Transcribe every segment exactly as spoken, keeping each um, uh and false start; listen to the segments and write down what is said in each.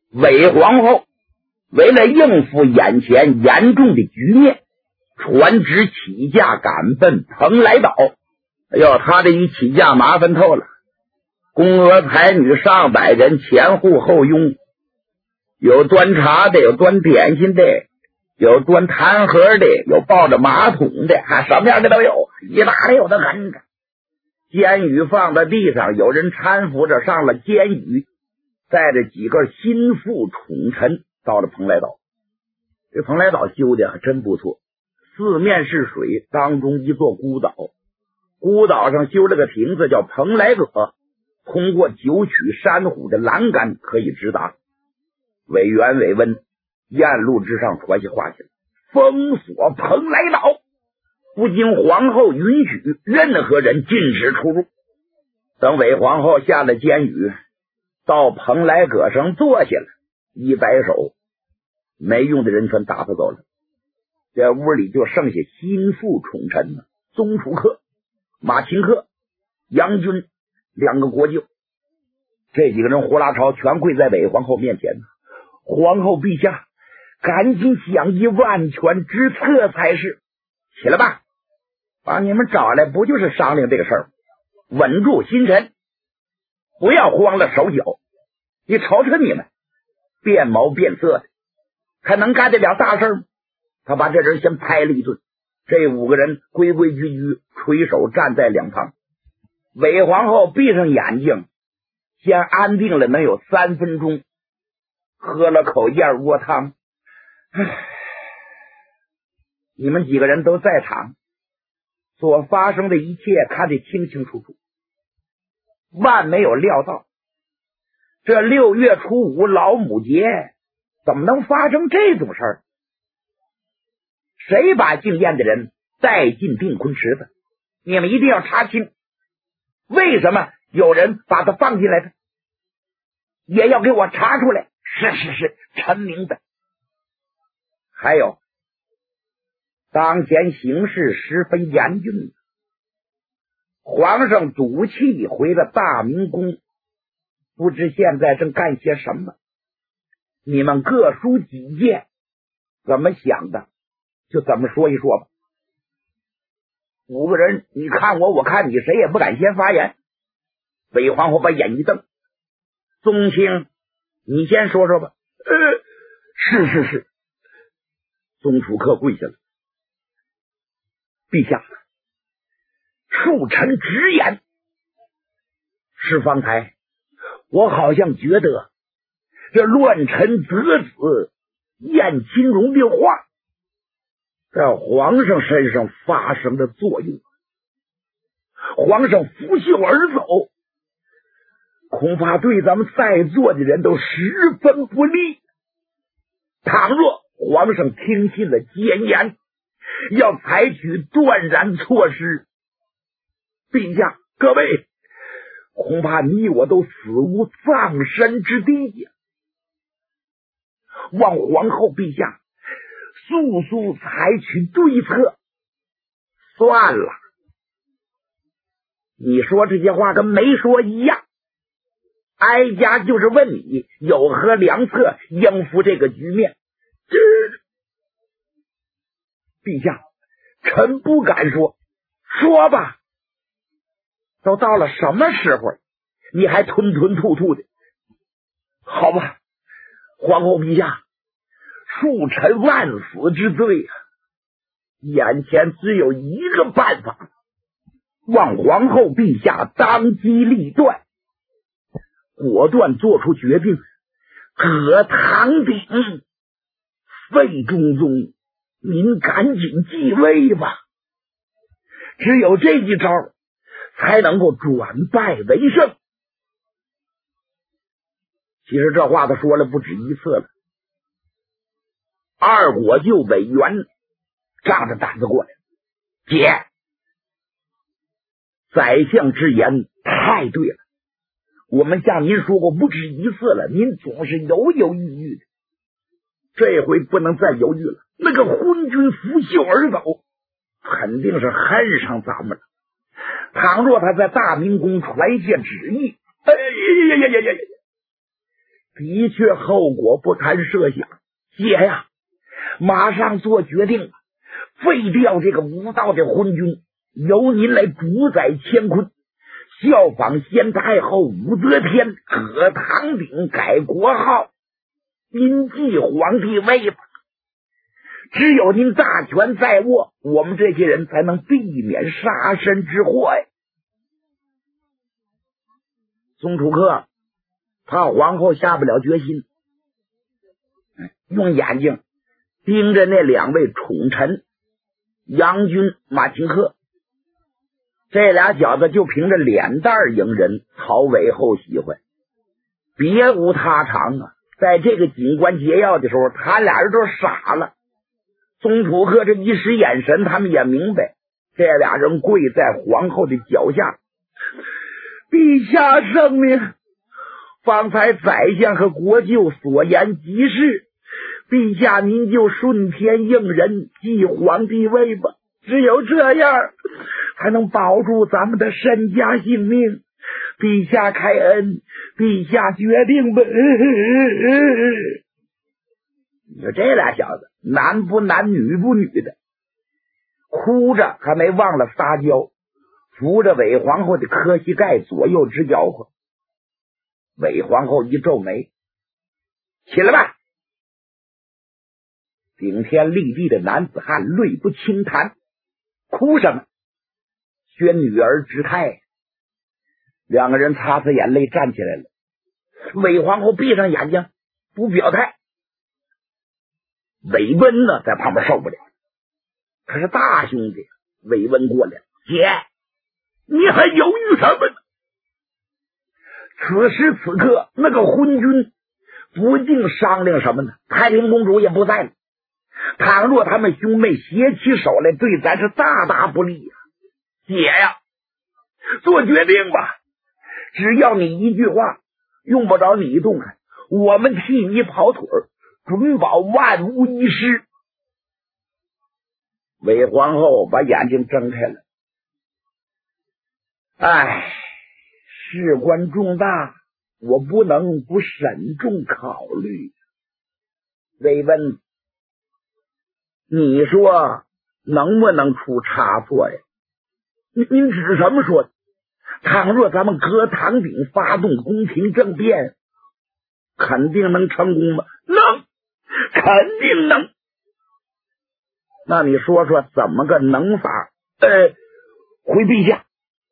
韦皇后为了应付眼前严重的局面，传旨起驾赶奔蓬莱岛。哎呦，他这一起驾麻烦透了，宫娥才女上百人，前护后拥，有端茶的，有端点心的，有端弹盒的，有抱着马桶的，还什么样的都有，一大溜的跟着。监羽放在地上，有人搀扶着上了监羽，带着几个心腹宠臣到了蓬莱岛。这蓬莱岛修的还真不错，四面是水，当中一座孤岛，孤岛上修了个亭子叫蓬莱阁，通过九曲山虎的栏杆可以直达。委员委温雁路之上传下话去，封锁蓬莱岛，不经皇后允许，任何人禁止出入。等韦皇后下了监狱，到蓬莱阁上坐下了，一摆手，没用的人全打发走了。这屋里就剩下心腹宠臣了，宗楚客、马秦客、杨军两个国舅，这几个人呼啦超全跪在韦皇后面前。皇后陛下，赶紧想一万全之策才是。起来吧，把你们找来不就是商量这个事儿？稳住心神，不要慌了手脚。你瞅瞅你们变毛变色的，还能干得了大事吗？他把这人先拍了一顿，这五个人规规矩矩垂手站在两旁。韦皇后闭上眼睛，先安定了能有三分钟，喝了口燕窝汤。唉，你们几个人都在场，所发生的一切看得清清楚楚。万没有料到，这六月初五老母节怎么能发生这种事儿？谁把姓燕的人带进定坤池子？你们一定要查清，为什么有人把他放进来的？也要给我查出来。是是是，臣明白。还有，当前形势十分严峻，皇上赌气回了大明宫，不知现在正干些什么。你们各抒己见，怎么想的就怎么说一说吧。五个人你看我我看你，谁也不敢先发言。韦皇后把眼一瞪，宗卿你先说说吧。呃，是是是。宗楚客跪下了。陛下，恕臣直言，是方才我好像觉得这乱臣择子燕亲荣的话在皇上身上发生的作用，皇上拂袖而走，恐怕对咱们在座的人都十分不利。倘若皇上听信了谏言，要采取断然措施，陛下各位，恐怕你我都死无葬身之地呀！望皇后陛下速速采取对策。算了，你说这些话跟没说一样，哀家就是问你有何良策应付这个局面。这陛下，臣不敢说。说吧，都到了什么时候，你还吞吞吐吐的？好吧，皇后陛下，恕臣万死之罪啊！眼前只有一个办法，望皇后陛下当机立断，果断做出决定，革唐鼎，废中宗，您赶紧继位吧。只有这一招才能够转败为胜。其实这话他说了不止一次了。二国舅委员仗着胆子过来，姐，宰相之言太对了，我们向您说过不止一次了，您总是犹犹豫豫的，这回不能再犹豫了。那个昏君拂袖而走，肯定是恨上咱们了。倘若他在大明宫传下旨意，哎呀呀呀呀呀！ 的确后果不堪设想。姐呀，马上做决定，废掉这个无道的昏君，由您来主宰乾坤，效仿先太后武则天，可唐鼎改国号，您继皇帝位吧。只有您大权在握，我们这些人才能避免杀身之祸呀。宗楚客怕皇后下不了决心，用眼睛盯着那两位宠臣杨军、马秦客，这俩小子就凭着脸蛋迎人，讨韦后喜欢，别无他长啊。在这个警官劫要的时候，他俩人都傻了。宗楚客这一时眼神，他们也明白，这俩人跪在皇后的脚下，陛下圣明，方才宰相和国舅所言极是，陛下您就顺天应人，继皇帝位吧。只有这样才能保住咱们的身家性命。陛下开恩，陛下决定吧。你说这俩小子男不男女不女的，哭着还没忘了撒娇，扶着韦皇后的磕膝盖左右直摇晃。韦皇后一皱眉，起来吧。顶天立地的男子汉泪不轻弹，哭什么？宣女儿之态。两个人擦擦眼泪站起来了。韦皇后闭上眼睛不表态。韦温呢在旁边受不了，可是大兄弟韦温过来了，姐你还犹豫什么呢？此时此刻那个昏君不竟商量什么呢？太平公主也不在了，倘若他们兄妹携起手来，对咱是大大不利呀、啊！姐呀，做决定吧，只要你一句话，用不着你动弹，我们替你跑腿儿，准保万无一失。韦皇后把眼睛睁开了，哎，事关重大，我不能不慎重考虑。韦温，你说能不能出差错呀？您您指什么说的？倘若咱们革唐鼎发动宫廷政变，肯定能成功吗？能，肯定能。那你说说怎么个能法？呃，回陛下，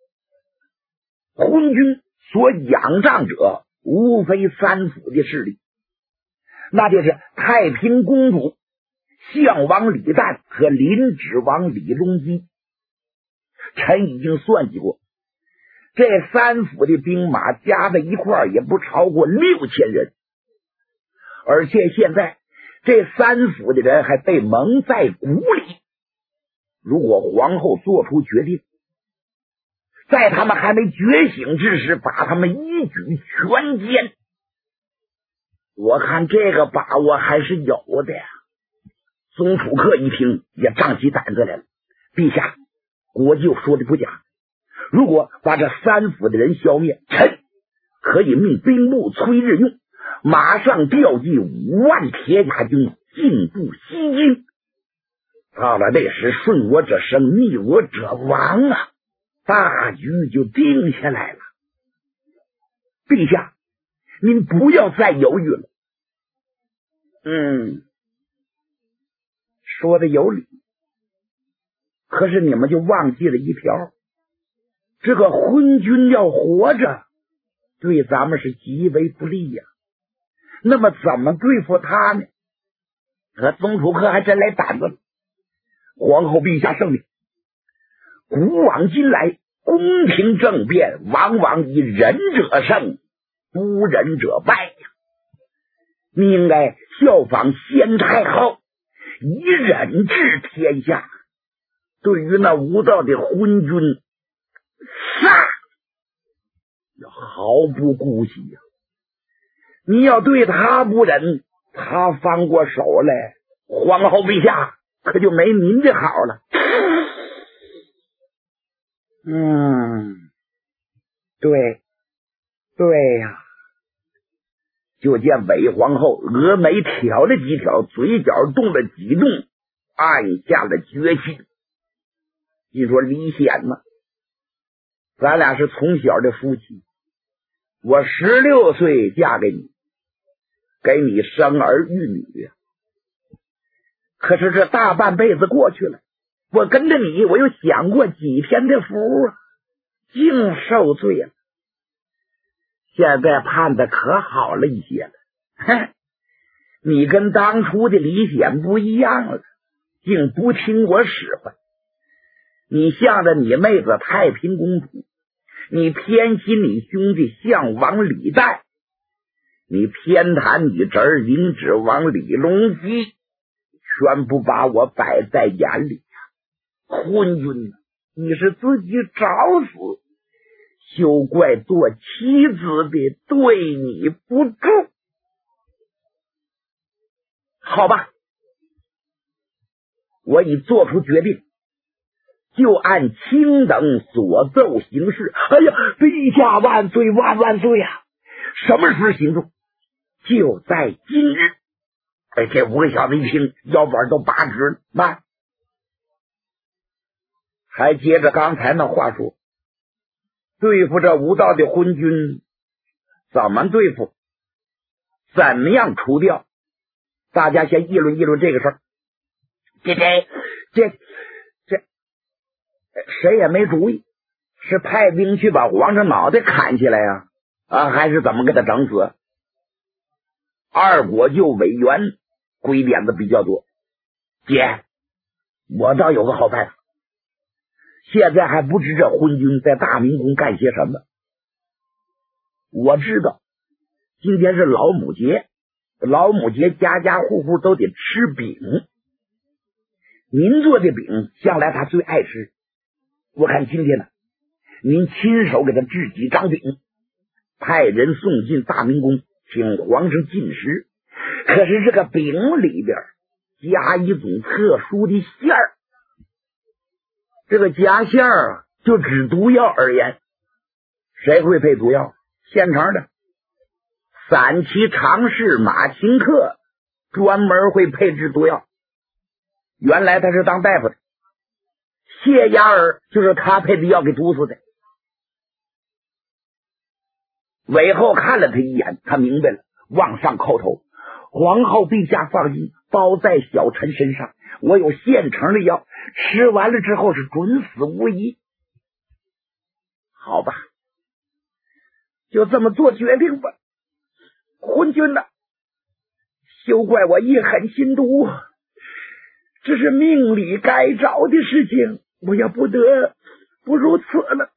昏君所仰仗者无非三府的势力，那就是太平公主、相王李旦和临止王李隆基。臣已经算计过，这三府的兵马加在一块儿也不超过六千人，而且现在这三府的人还被蒙在鼓里。如果皇后做出决定，在他们还没觉醒之时，把他们一举全歼，我看这个把握还是有的呀。宗楚客一听也胀起胆子来了，陛下，国舅说的不假，如果把这三府的人消灭，臣可以命兵部崔日用马上调集五万铁甲军进驻西京。到了那时，顺我者生，逆我者亡啊，大局就定下来了。陛下，您不要再犹豫了。嗯，说的有理，可是你们就忘记了一条，这个昏君要活着，对咱们是极为不利呀、啊。那么怎么对付他呢？可宗楚客还真来胆子了。皇后陛下圣明，古往今来，宫廷政变往往以仁者胜，不仁者败呀。你应该效仿先太后，以忍治天下。对于那无道的昏君，杀要毫不顾忌呀、啊！你要对他不忍，他翻过手来，皇后陛下可就没您的好了。嗯，对，对呀、啊， 就见韦皇后峨眉挑了几挑，嘴角动了几动，按下了决心。你说李显呢？咱俩是从小的夫妻，我十六岁嫁给你，给你生儿育女呀。可是这大半辈子过去了，我跟着你，我又享过几天的福啊，净受罪了。现在判的可好了一些了，哼，你跟当初的李显不一样了，竟不听我使唤。你向着你妹子太平公主，你偏心你兄弟项王李代，你偏袒你侄儿领旨王李隆基，全不把我摆在眼里呀！昏君，你是自己找死，休怪做妻子的对你不住。好吧，我已做出决定，就按卿等所奏行事。哎呀，陛下万岁万万岁呀！什么时行动？就在今日。哎，这五个小子一听，腰板都拔直了。慢，还接着刚才那话说，对付这无道的昏君，怎么对付？怎么样除掉？大家先议论议论这个事儿。这这这这，谁也没主意，是派兵去把皇上脑袋砍起来呀、啊？啊，还是怎么给他整死？二国舅委员鬼点子比较多。姐，我倒有个好办法。现在还不知这昏君在大明宫干些什么。我知道今天是老母节，老母节家家户户都得吃饼，您做的饼向来他最爱吃。我看今天呢，您亲手给他制几张饼，派人送进大明宫，请皇上进食。可是这个饼里边加一种特殊的馅儿，这个加馅儿啊，就指毒药而言。谁会配毒药？现成的。散骑常侍马秦客专门会配制毒药，原来他是当大夫的，谢雅儿就是他配的药给毒死的。韦后看了他一眼，他明白了，往上叩头：皇后陛下放心，包在小臣身上，我有现成的药，吃完了之后是准死无疑。好吧，就这么做决定吧。昏君呐，休怪我一狠心毒，这是命里该着的事情，我也不得不如此了。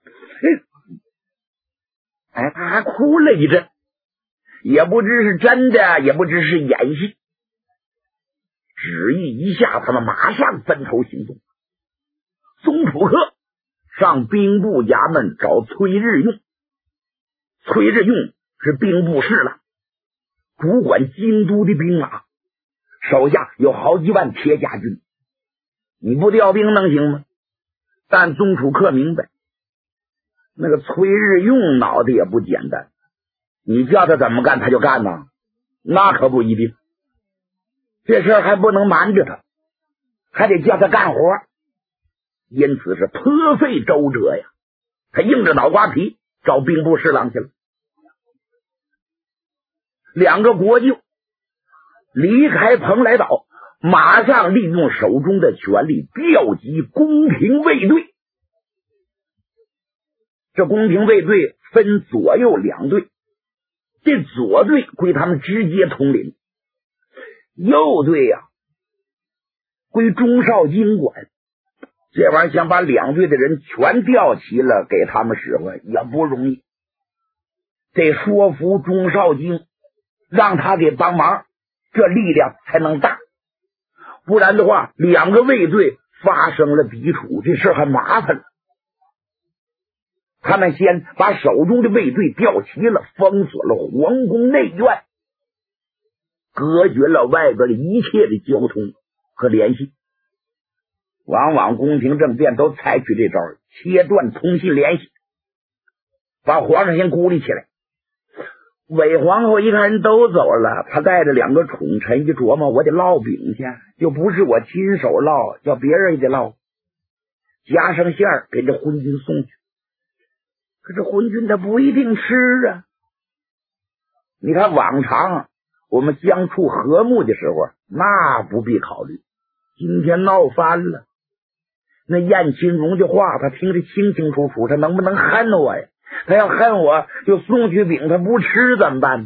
哎，他还哭了一阵，也不知是真的，也不知是演戏。旨意一下，他们马上分头行动。宗楚客上兵部衙门找崔日用，崔日用是兵部侍郎，主管京都的兵马，手下有好几万铁甲军。你不调兵能行吗？但宗楚客明白，那个崔日用脑袋也不简单，你叫他怎么干他就干呢？那可不一定。这事儿还不能瞒着他，还得叫他干活，因此是颇费周折呀。他硬着脑瓜皮找兵部侍郎去了。两个国舅离开蓬莱岛，马上利用手中的权力调集宫廷卫队。这宫廷卫队分左右两队，这左队归他们直接统领，右队呀、啊、归钟绍经管。这玩意儿想把两队的人全调齐了给他们使唤也不容易，得说服钟绍经，让他给帮忙，这力量才能大。不然的话，两个卫队发生了抵触，这事还麻烦了。他们先把手中的卫队调齐了，封锁了皇宫内院，隔绝了外边的一切的交通和联系。往往宫廷政变都采取这招，切断通信联系，把皇上先孤立起来。 韦皇后一看人都走了，她带着两个宠臣一琢磨，我得烙饼去，又不是我亲手烙，叫别人也得烙，夹上馅儿给这昏君送去。可是昏君他不一定吃啊。你看往常我们相处和睦的时候，那不必考虑，今天闹翻了。那燕青荣的话他听得清清楚楚，他能不能恨我呀？他要恨我就送去饼他不吃怎么办？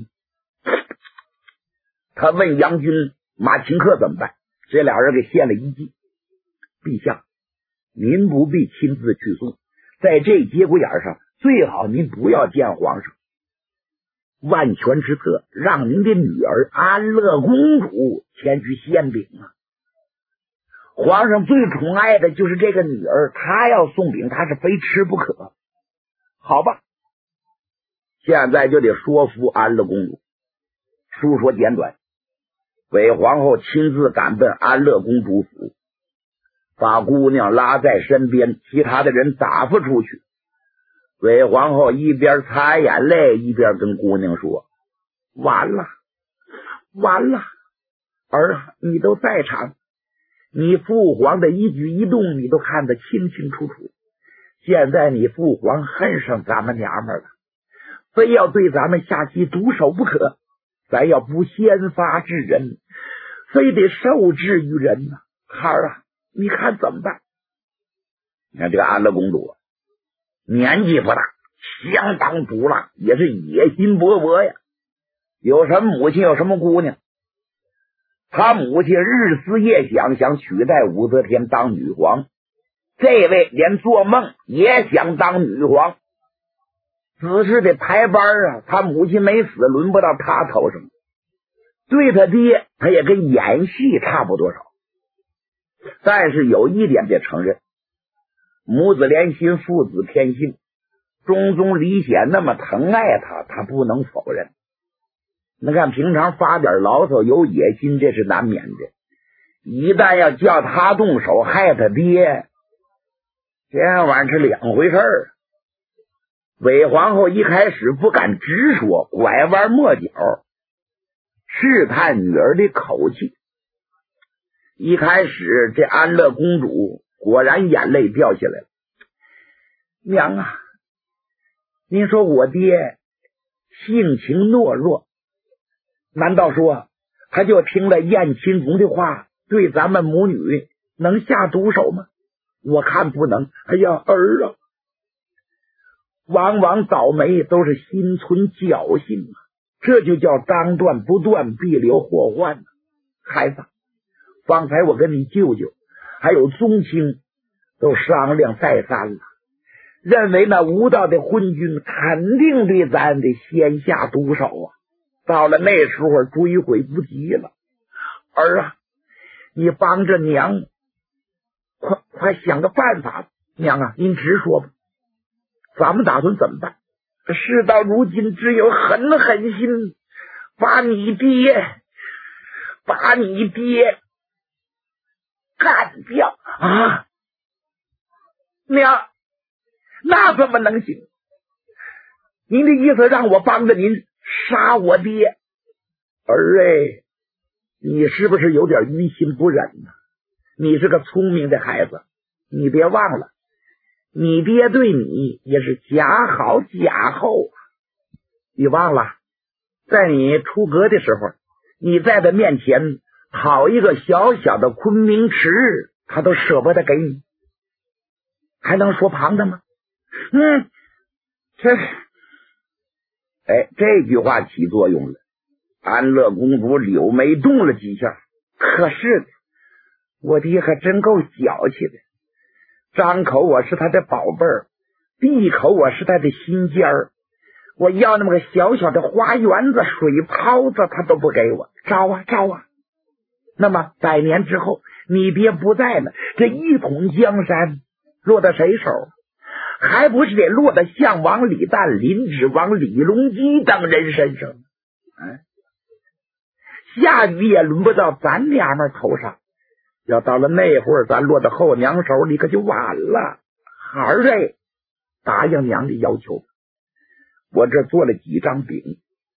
他问杨军马秦克怎么办，这俩人给献了一计，陛下您不必亲自去送，在这节骨眼上最好您不要见皇上，万全之策让您的女儿安乐公主前去献饼啊。皇上最宠爱的就是这个女儿，她要送饼她是非吃不可。好吧，现在就得说服安乐公主。书说简短，韦皇后亲自赶奔安乐公主府，把姑娘拉在身边，其他的人打发出去。韦皇后一边擦眼泪一边跟姑娘说，完了完了，儿你都在场，你父皇的一举一动你都看得清清楚楚，现在你父皇恨上咱们娘们了，非要对咱们下起毒手不可，咱要不先发制人，非得受制于人呢、啊。孩儿啊，你看怎么办？你看这个安乐公主年纪不大，相当毒辣，也是野心勃勃呀。有什么母亲有什么姑娘，他母亲日思夜想想取代武则天当女皇，这位连做梦也想当女皇，只是得排班啊，他母亲没死，轮不到他头上。对他爹他也跟演戏差不多少，但是有一点得承认，母子连心，父子天性，中宗李显那么疼爱他，他不能否认。你看平常发点牢骚有野心，这是难免的，一旦要叫他动手害他爹，这玩意儿是两回事儿。韦皇后一开始不敢直说，拐弯抹角试探女儿的口气。一开始这安乐公主果然眼泪掉下来了，娘啊，您说我爹性情懦弱，难道说他就听了燕青荣的话对咱们母女能下毒手吗？我看不能。哎呀儿啊，往往倒霉都是心存侥幸啊，这就叫当断不断，必留祸患、啊、孩子，方才我跟你舅舅还有宗亲都商量再三了，认为那无道的昏君肯定对咱得先下毒手啊，到了那时候追悔不及了。儿啊，你帮着娘快快想个办法。娘啊，您直说吧，咱们打算怎么办？事到如今只有狠狠心把你爹把你爹干掉啊！娘，那怎么能行？您的意思让我帮着您杀我爹？儿哎，你是不是有点于心不忍呢？你是个聪明的孩子，你别忘了，你爹对你也是假好假厚啊！你忘了，在你出阁的时候，你在他面前讨一个小小的昆明池，他都舍不得给你，还能说旁的吗？嗯，这，哎，这句话起作用了。安乐公主柳眉动了几下，可是我爹可真够小气的，张口我是他的宝贝儿，闭口我是他的心尖儿，我要那么个小小的花园子、水泡子，他都不给我，招啊招啊！那么百年之后，你爹不在了，这一统江山落到谁手？还不是得落到项王李旦、林指王李隆基等人身上？嗯，下雨也轮不到咱娘们头上，要到了那会儿，咱落到后娘手里可就晚了。孩儿哎，答应娘的要求，我这做了几张饼，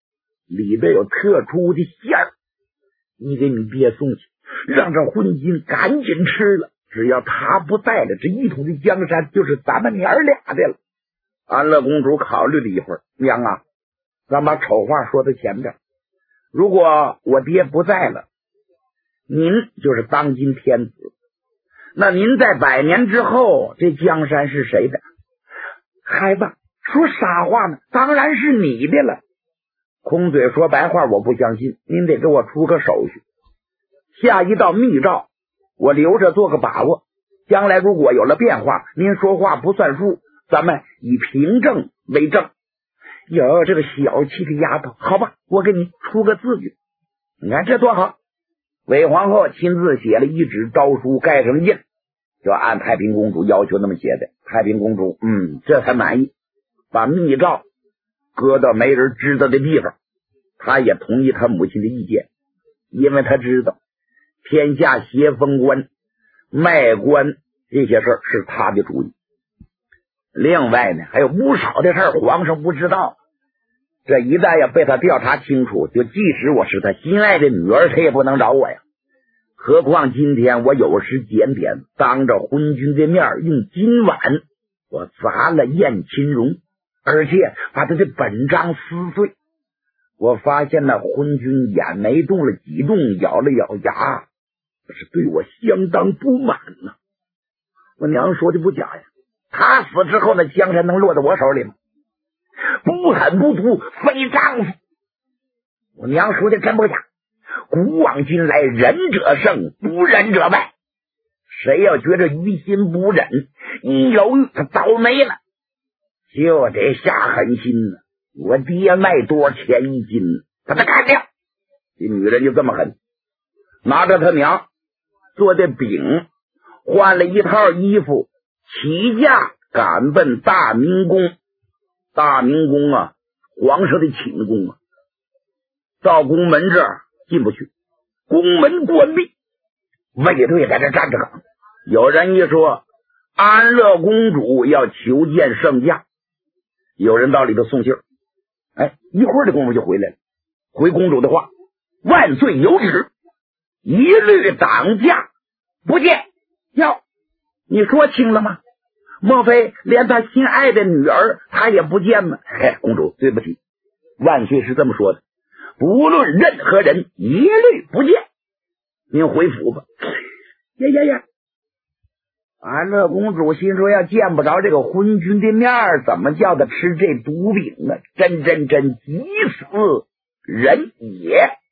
里边有特殊的馅儿，你给你爹送去，让这昏君赶紧吃了。只要他不在了，这一统的江山就是咱们娘儿俩的了。安乐公主考虑了一会儿，娘啊，咱把丑话说到前边，如果我爹不在了，您就是当今天子，那您在百年之后，这江山是谁的？孩子说傻话呢，当然是你的了。空嘴说白话我不相信，您得给我出个手续，下一道密诏我留着做个把握，将来如果有了变化，您说话不算数，咱们以凭证为证。哟，这个小气的丫头，好吧，我给你出个字据，你看这多好。韦皇后亲自写了一纸诏书，盖上印，就按太平公主要求那么写的。太平公主嗯，这才满意，把密诏搁到没人知道的地方。她也同意她母亲的意见，因为她知道天下协封官卖官这些事儿是她的主意。另外呢，还有不少的事儿皇上不知道，这一旦要被他调查清楚，就即使我是他心爱的女儿，他也不能饶我呀。何况今天我有时检点，当着昏君的面用金碗我砸了燕秦荣，而且把他的本章撕碎。我发现那昏君眼眉动了几动，咬了咬牙，是对我相当不满呢、啊。我娘说的不假呀，他死之后，那江山能落在我手里吗？不狠不毒非丈夫。我娘说的真不假，古往今来，仁者胜，不仁者败。谁要觉着于心不忍，一犹豫他倒霉了，就得下狠心了。我爹卖多少钱一斤，把他干掉。这女人就这么狠，拿着他娘做的饼，换了一套衣服，骑驾赶奔大明宫。大明宫啊，皇上的寝宫啊，到宫门这儿进不去，宫门关闭，卫队在这站着岗。有人一说安乐公主要求见圣驾，有人到里头送信儿，哎，一会儿的功夫就回来了。回公主的话，万岁有旨，一律挡驾不见。哟，你说清了吗？莫非连他心爱的女儿他也不见吗？嘿，公主对不起，万岁是这么说的，不论任何人一律不见，您回府吧。呀呀呀！安乐公主心说要见不着这个昏君的面，怎么叫他吃这毒饼啊？真真真急死人也。